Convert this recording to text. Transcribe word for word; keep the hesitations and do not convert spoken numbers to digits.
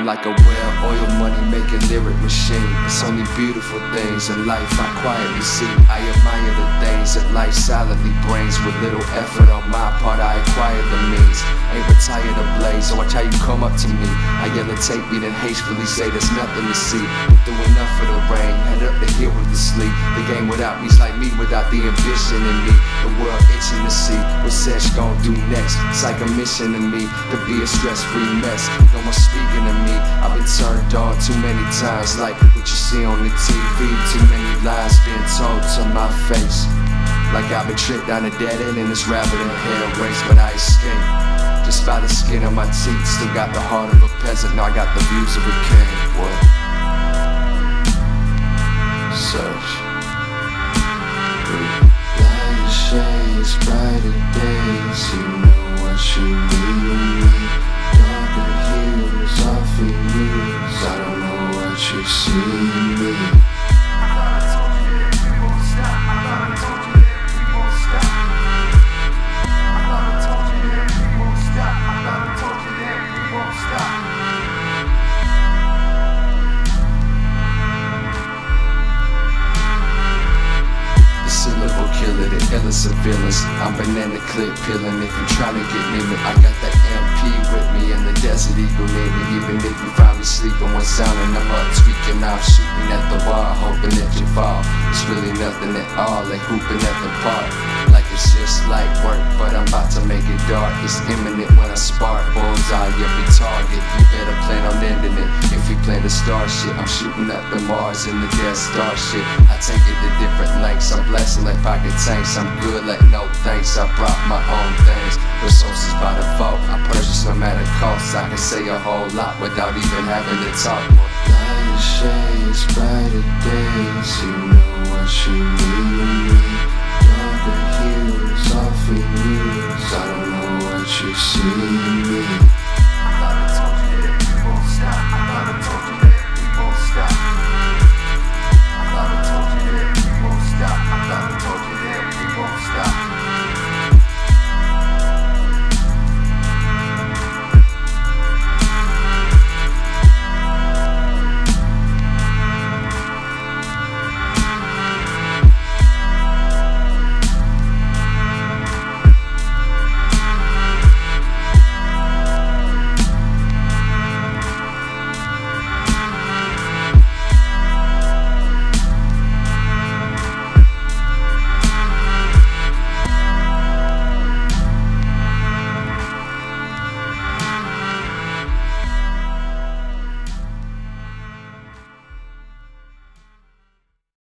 I'm like a well-oiled money-making lyric machine. It's only beautiful things in life I quietly see. I admire the things that life silently brings. With little effort on my part, I acquire the means. Ain't retired ablaze, so watch how you come up to me. I yell a tape beat and hastily say there's nothing to see. Been through enough of the rain, head up the hill with the sleep. The game without me's like me without the ambition in me. The world itching to see what Sesh gon' do next. It's like a mission to me to be a stress-free mess. No more speaking to me, I've been turned on too many times. Like what you see on the T V, too many lies being told to my face. Like I've been tricked down a dead end in this rabbit and hell race, but I escaped just by the skin of my teeth. Still got the heart of a peasant, now I got the views of a king. What? Search. Lighter shades, brighter days, you know what you mean to me. Darker hues, often used, I don't know what you see in me. Killer, the illest of villains. I'm banana clip peeling if you tryna get near me. I got that M P with me and the Desert Eagle near me. Even if you find me sleeping when sounding, I'm up tweaking out, shooting at the wall, hoping that you fall. It's really nothing at all, like hooping at the park. Like it's just light work, but I'm about to make it dark. It's imminent when I spark, bullseye every target. You better plan on ending it. If you plan to start shit, I'm shooting up the Mars and the Death Star shit. I take it to different lengths. I'm blessing like pocket tanks. I'm good like no thanks. I brought my own things. Resources by default. I purchase no matter cost. I can say a whole lot without even having to talk. Lighter shades, brighter days, you know what you mean to me. Darker hues, often used, I don't know what you see.